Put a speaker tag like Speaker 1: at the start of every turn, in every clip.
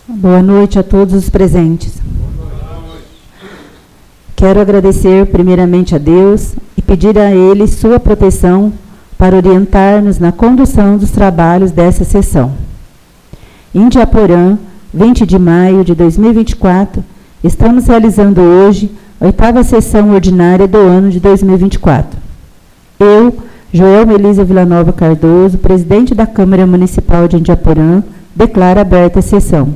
Speaker 1: Boa noite a todos os presentes. Quero agradecer primeiramente a Deus e pedir a Ele sua proteção para orientar-nos na condução dos trabalhos dessa sessão. Indiaporã, 20 de maio de 2024, estamos realizando hoje a 8ª sessão ordinária do ano de 2024. Eu, Joel Melisa Villanova Cardoso, presidente da Câmara Municipal de Indiaporã, declaro aberta a sessão.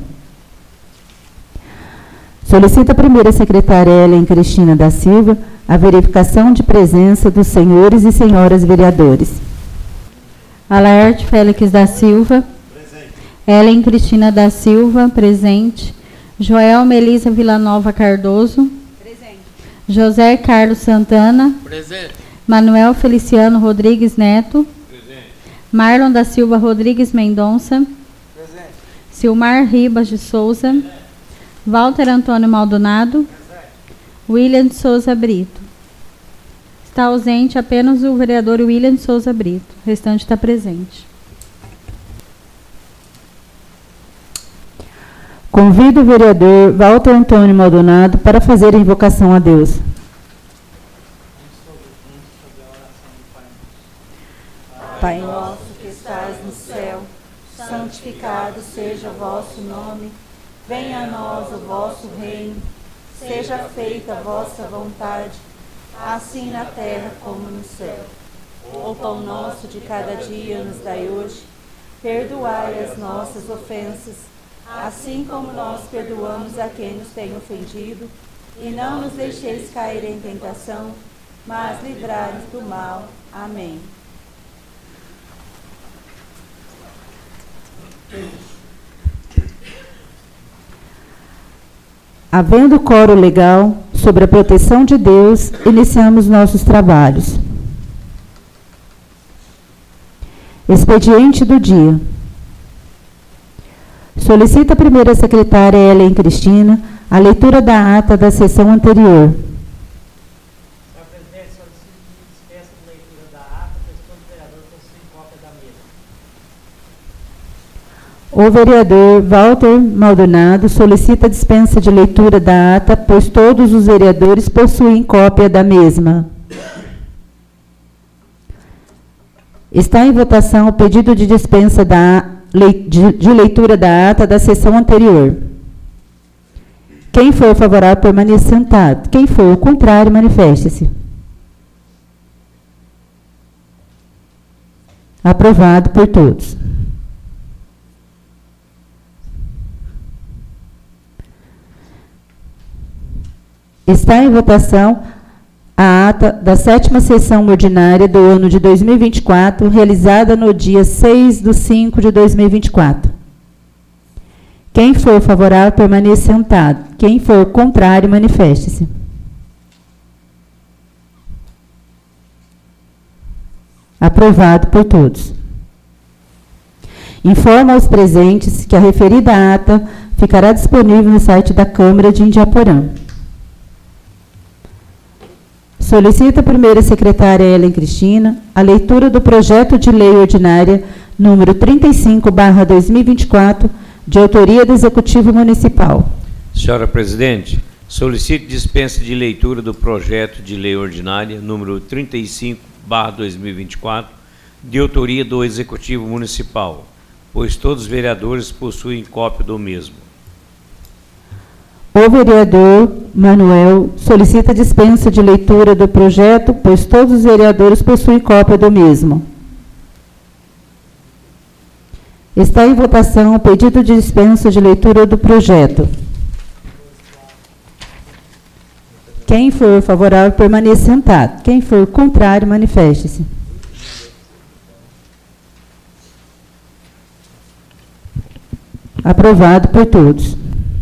Speaker 1: Solicito a primeira secretária Ellen Cristina da Silva a verificação de presença dos senhores e senhoras vereadores.
Speaker 2: Alaerte Félix da Silva. Presente. Ellen Cristina da Silva, presente. Joel Melisa Villanova Cardoso. Presente. José Carlos Santana. Presente. Manuel Feliciano Rodrigues Neto. Presente. Marlon da Silva Rodrigues Mendonça. Presente. Silmar Ribas de Souza. Presente. Walter Antônio Maldonado. Presente. William de Souza Brito. Está ausente apenas o vereador William de Souza Brito. O restante está presente.
Speaker 1: Convido o vereador Walter Antônio Maldonado para fazer a invocação a Deus.
Speaker 3: Pai nosso que estás no céu, santificado seja o vosso nome. Venha a nós o vosso reino. Seja feita a vossa vontade, assim na terra como no céu. O pão nosso de cada dia nos dai hoje. Perdoai as nossas ofensas, assim como nós perdoamos a quem nos tem ofendido. E não nos deixeis cair em tentação, mas livrai-nos do mal. Amém.
Speaker 1: Havendo quórum legal sobre a proteção de Deus, iniciamos nossos trabalhos. Expediente do dia. Solicita a primeira secretária Ellen Cristina a leitura da ata da sessão anterior.
Speaker 4: Senhor presidente, solicito dispensa de leitura da ata, pois todo vereador possui cópia da mesma.
Speaker 1: O vereador Walter Maldonado solicita a dispensa de leitura da ata, pois todos os vereadores possuem cópia da mesma. Está em votação o pedido de dispensa de leitura da ata da sessão anterior. Quem for favorável, permaneça sentado. Quem for o contrário, manifeste-se. Aprovado por todos. Está em votação a ata da 7ª sessão ordinária do ano de 2024, realizada no dia 6/5/2024. Quem for favorável, permaneça sentado. Quem for contrário, manifeste-se. Aprovado por todos. Informo aos presentes que a referida ata ficará disponível no site da Câmara de Indiaporã. Solicita a primeira secretária Ellen Cristina a leitura do projeto de lei ordinária número 35/2024, de autoria do Executivo Municipal.
Speaker 5: Senhora Presidente, solicito dispensa de leitura do projeto de lei ordinária número 35/2024, de autoria do Executivo Municipal, pois todos os vereadores possuem cópia do mesmo.
Speaker 1: O vereador Manuel solicita dispensa de leitura do projeto, pois todos os vereadores possuem cópia do mesmo. Está em votação o pedido de dispensa de leitura do projeto. Quem for favorável, permaneça sentado. Quem for contrário, manifeste-se. Aprovado por todos.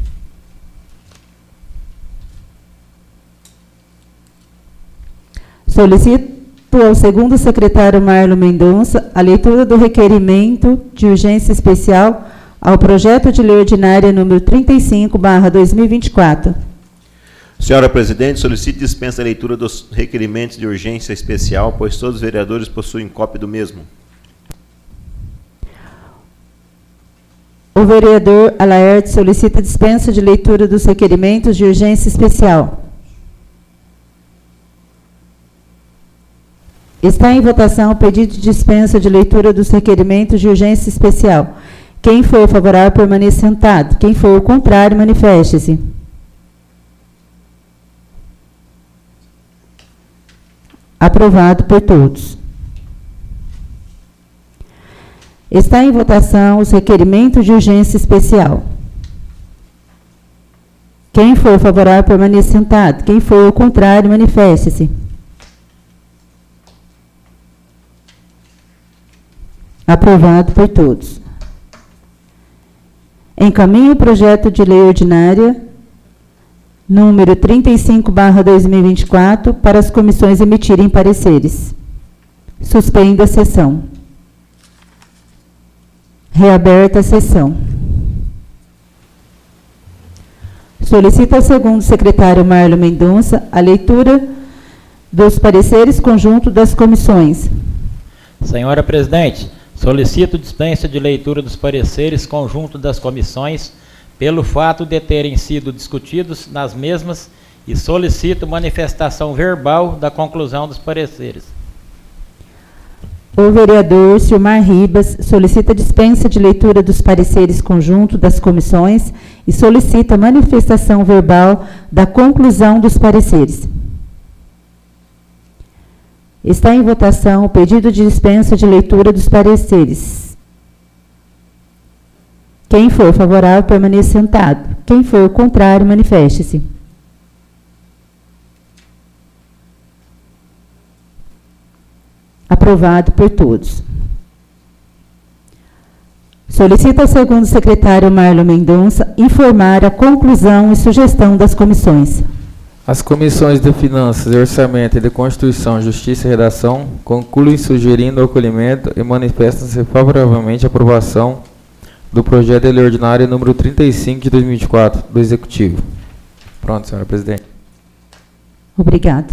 Speaker 1: Solicito ao segundo secretário Marlon Mendonça a leitura do requerimento de urgência especial ao projeto de lei ordinária número 35/2024.
Speaker 6: Senhora Presidente, solicito dispensa a leitura dos requerimentos de urgência especial, pois todos os vereadores possuem cópia do mesmo.
Speaker 1: O vereador Alaerte solicita dispensa de leitura dos requerimentos de urgência especial. Está em votação o pedido de dispensa de leitura dos requerimentos de urgência especial. Quem for favorável, permaneça sentado. Quem for o contrário, manifeste-se. Aprovado por todos. Está em votação os requerimentos de urgência especial. Quem for favorável, permaneça sentado. Quem for o contrário, manifeste-se. Aprovado por todos. Encaminho o projeto de lei ordinária número 35/2024 para as comissões emitirem pareceres. Suspendo a sessão. Reaberta a sessão. Solicita ao segundo secretário Marlon Mendonça a leitura dos pareceres conjunto das comissões.
Speaker 7: Senhora Presidente, solicito dispensa de leitura dos pareceres conjunto das comissões pelo fato de terem sido discutidos nas mesmas e solicito manifestação verbal da conclusão dos pareceres.
Speaker 1: O vereador Silmar Ribas solicita dispensa de leitura dos pareceres conjunto das comissões e solicita manifestação verbal da conclusão dos pareceres. Está em votação o pedido de dispensa de leitura dos pareceres. Quem for favorável, permaneça sentado. Quem for o contrário, manifeste-se. Aprovado por todos. Solicita ao segundo secretário Marlon Mendonça informar a conclusão e sugestão das comissões.
Speaker 8: As comissões de Finanças, Orçamento e de Constituição, Justiça e Redação concluem sugerindo o acolhimento e manifestam-se favoravelmente a aprovação do projeto de lei ordinária número 35 de 2024 do Executivo. Pronto, senhora Presidente.
Speaker 1: Obrigada.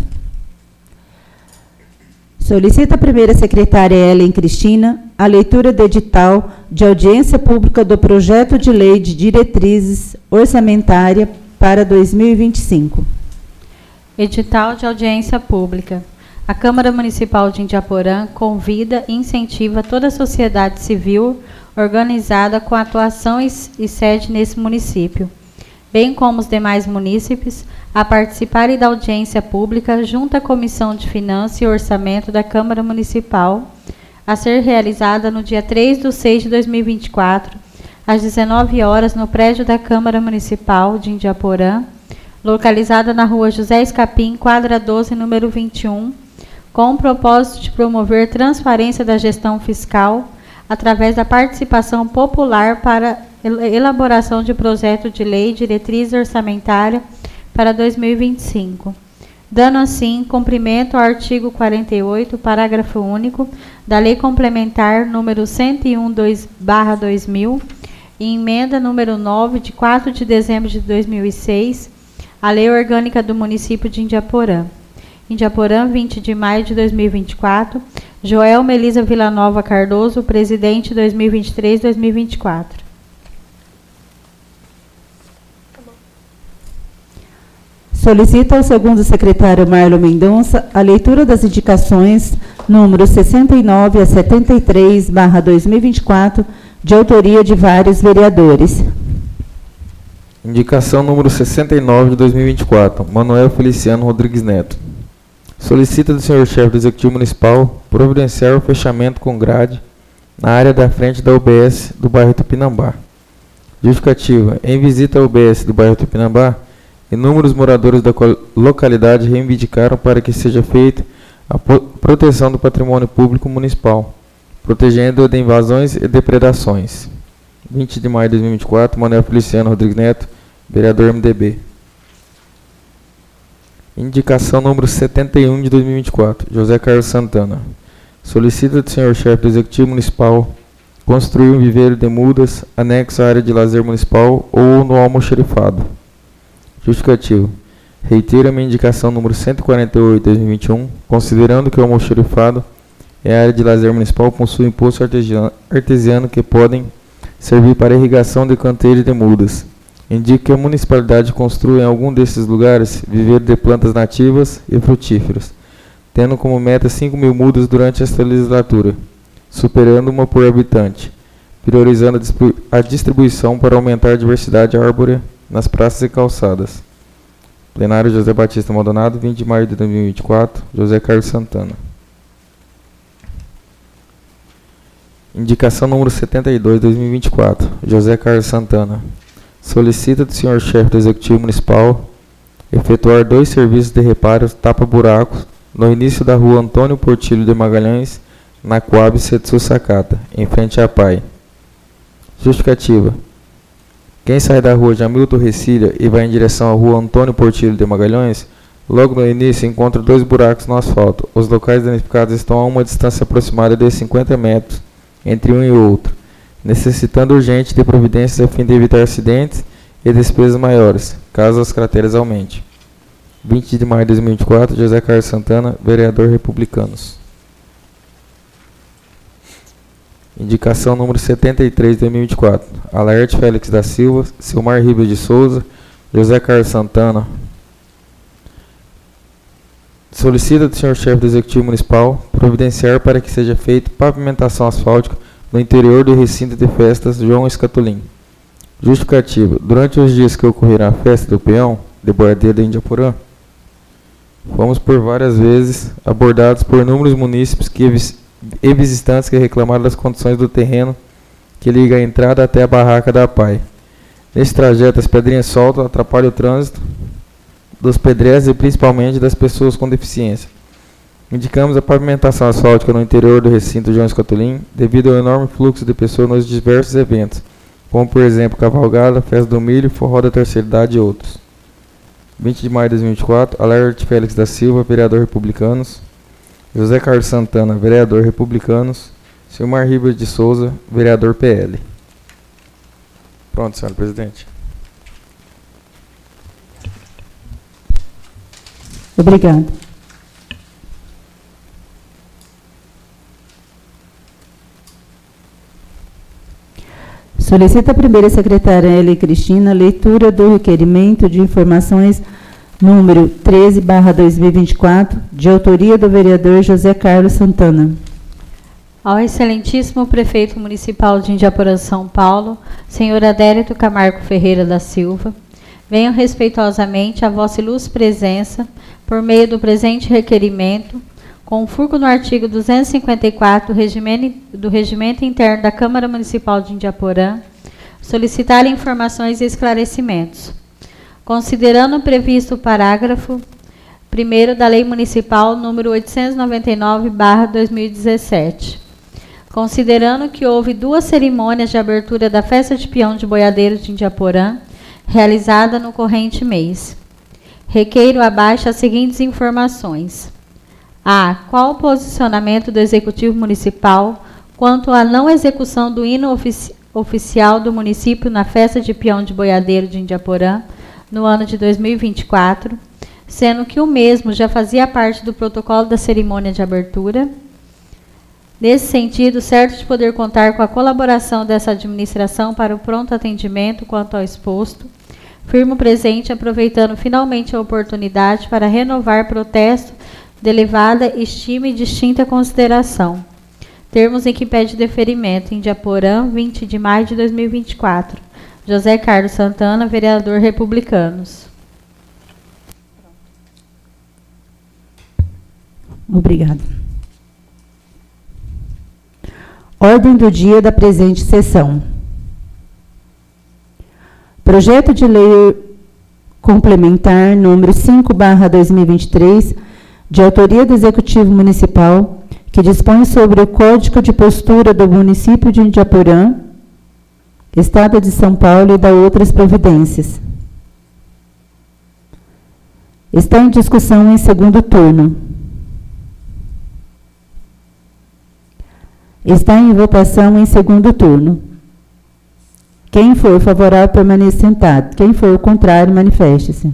Speaker 1: Solicita a primeira secretária Ellen Cristina a leitura do edital de audiência pública do projeto de lei de diretrizes orçamentária para 2025.
Speaker 2: Edital de audiência pública. A Câmara Municipal de Indiaporã convida e incentiva toda a sociedade civil organizada com atuação e sede nesse município, bem como os demais munícipes, a participarem da audiência pública junto à Comissão de Finanças e Orçamento da Câmara Municipal, a ser realizada no dia 3/6/2024, às 19 horas, no prédio da Câmara Municipal de Indiaporã, localizada na rua José Escapim, quadra 12, número 21, com o propósito de promover transparência da gestão fiscal através da participação popular para elaboração de projeto de lei de diretriz orçamentária para 2025, dando assim cumprimento ao artigo 48, parágrafo único, da Lei Complementar número 101/2000 e emenda número 9, de 4 de dezembro de 2006, a Lei Orgânica do Município de Indiaporã. Indiaporã, 20 de maio de 2024, Joel Melisa Villanova Cardoso, presidente 2023-2024.
Speaker 1: Solicita ao segundo secretário Marlon Mendonça a leitura das indicações números 69 a 73/2024, de autoria de vários vereadores.
Speaker 8: Indicação número 69 de 2024, Manuel Feliciano Rodrigues Neto. Solicita do senhor-chefe do Executivo Municipal providenciar o fechamento com grade na área da frente da UBS do bairro Tupinambá. Justificativa: em visita à UBS do bairro Tupinambá, inúmeros moradores da localidade reivindicaram para que seja feita a proteção do patrimônio público municipal, protegendo-o de invasões e depredações. 20 de maio de 2024, Manuel Feliciano Rodrigues Neto, vereador MDB. Indicação número 71 de 2024, José Carlos Santana. Solicita do senhor-chefe do Executivo Municipal construir um viveiro de mudas anexo à área de lazer municipal ou no almoxarifado. Justificativo: reitero a minha indicação número 148 de 2021, considerando que o almoxarifado é a área de lazer municipal possui imposto artesiano que podem servir para irrigação de canteiros de mudas. Indica que a municipalidade construa em algum desses lugares viveiro de plantas nativas e frutíferas, tendo como meta 5.000 mudas durante esta legislatura, superando uma por habitante, priorizando a distribuição para aumentar a diversidade arbórea nas praças e calçadas. Plenário José Batista Maldonado, 20 de maio de 2024, José Carlos Santana. Indicação número 72, 2024, José Carlos Santana. Solicita do senhor chefe do Executivo Municipal efetuar 2 serviços de reparo tapa-buracos no início da rua Antônio Portilho de Magalhães, na Coab Setsu Sakata, em frente à PAI. Justificativa. Quem sai da rua Jamilton Recília e vai em direção à rua Antônio Portilho de Magalhães, logo no início encontra 2 buracos no asfalto. Os locais danificados estão a uma distância aproximada de 50 metros entre um e outro, necessitando urgente de providências a fim de evitar acidentes e despesas maiores, caso as crateras aumentem. 20 de maio de 2024, José Carlos Santana, vereador Republicanos. Indicação número 73 de 2024. Alaerte Félix da Silva, Silmar Ribeiro de Souza, José Carlos Santana. Solicita do senhor chefe do Executivo Municipal providenciar para que seja feita pavimentação asfáltica no interior do recinto de festas João Escatolin. Justificativa. Durante os dias que ocorrerá a festa do peão de Boiadeiro de Indiaporã, fomos por várias vezes abordados por inúmeros munícipes e visitantes que reclamaram das condições do terreno que liga a entrada até a barraca da PAI. Nesse trajeto, as pedrinhas soltam atrapalham o trânsito dos pedestres e principalmente das pessoas com deficiência. Indicamos a pavimentação asfáltica no interior do recinto João Escatolin devido ao enorme fluxo de pessoas nos diversos eventos, como por exemplo Cavalgada, Festa do Milho, Forró da Terceira Idade e outros. 20 de maio de 2024, Alaerte Félix da Silva, vereador Republicanos. José Carlos Santana, vereador Republicanos. Silmar Ribeiro de Souza, vereador PL. Pronto, senhor presidente.
Speaker 1: Obrigado. Solicita a primeira secretária Ellen Cristina leitura do requerimento de informações número 13/2024, de autoria do vereador José Carlos Santana.
Speaker 2: Ao excelentíssimo prefeito municipal de Indiaporã, São Paulo, senhor Adérito Camargo Ferreira da Silva, venho respeitosamente a vossa ilustre presença, por meio do presente requerimento, com fulcro no artigo 254 do Regimento Interno da Câmara Municipal de Indiaporã, solicitar informações e esclarecimentos. Considerando o previsto o parágrafo 1º da Lei Municipal número 899/2017, considerando que houve 2 cerimônias de abertura da Festa de Peão de Boiadeiro de Indiaporã, realizada no corrente mês. Requeiro abaixo as seguintes informações. A. Qual o posicionamento do Executivo Municipal quanto à não execução do hino oficial do município na Festa de Peão de Boiadeiro de Indiaporã, no ano de 2024, sendo que o mesmo já fazia parte do protocolo da cerimônia de abertura? Nesse sentido, certo de poder contar com a colaboração dessa administração para o pronto atendimento quanto ao exposto, firmo presente aproveitando finalmente a oportunidade para renovar protesto de elevada estima e distinta consideração. Termos em que pede deferimento, Indiaporã, 20 de maio de 2024. José Carlos Santana, vereador Republicanos.
Speaker 1: Obrigada. Ordem do dia da presente sessão. Projeto de lei complementar número 5/2023, de autoria do Executivo Municipal, que dispõe sobre o Código de Postura do município de Indiaporã, Estado de São Paulo e da outras providências. Está em discussão em segundo turno. Está em votação em segundo turno. Quem for favorável, permaneça sentado. Quem for contrário, manifeste-se.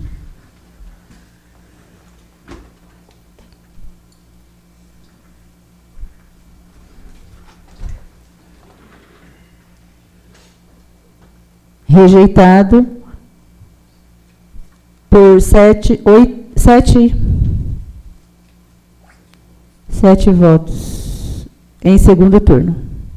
Speaker 1: Rejeitado por 7 votos em segundo turno.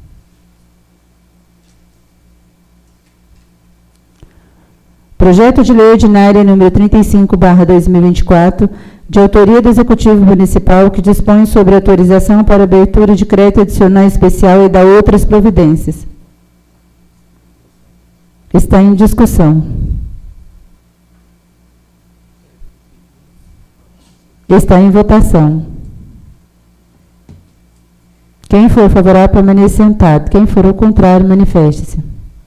Speaker 1: Projeto de Lei Ordinária número 35/2024, de autoria do Executivo Municipal, que dispõe sobre autorização para abertura de crédito adicional especial e da outras providências. Está em discussão. Está em votação. Quem for favorável, permaneça sentado. Quem for ao contrário, manifeste-se.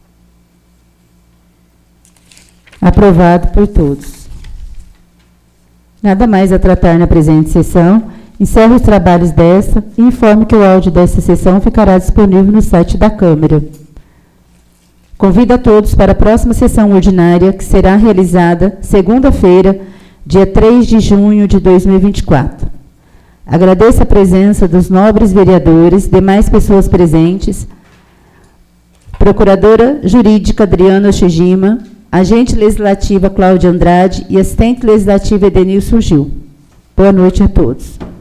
Speaker 1: Aprovado por todos. Nada mais a tratar na presente sessão. Encerro os trabalhos desta e informo que o áudio desta sessão ficará disponível no site da Câmara. Convido a todos para a próxima sessão ordinária, que será realizada segunda-feira, dia 3 de junho de 2024. Agradeço a presença dos nobres vereadores, demais pessoas presentes, Procuradora Jurídica Adriana Oshijima, Agente Legislativa Cláudia Andrade e Assistente Legislativa Edenilson Gil. Boa noite a todos.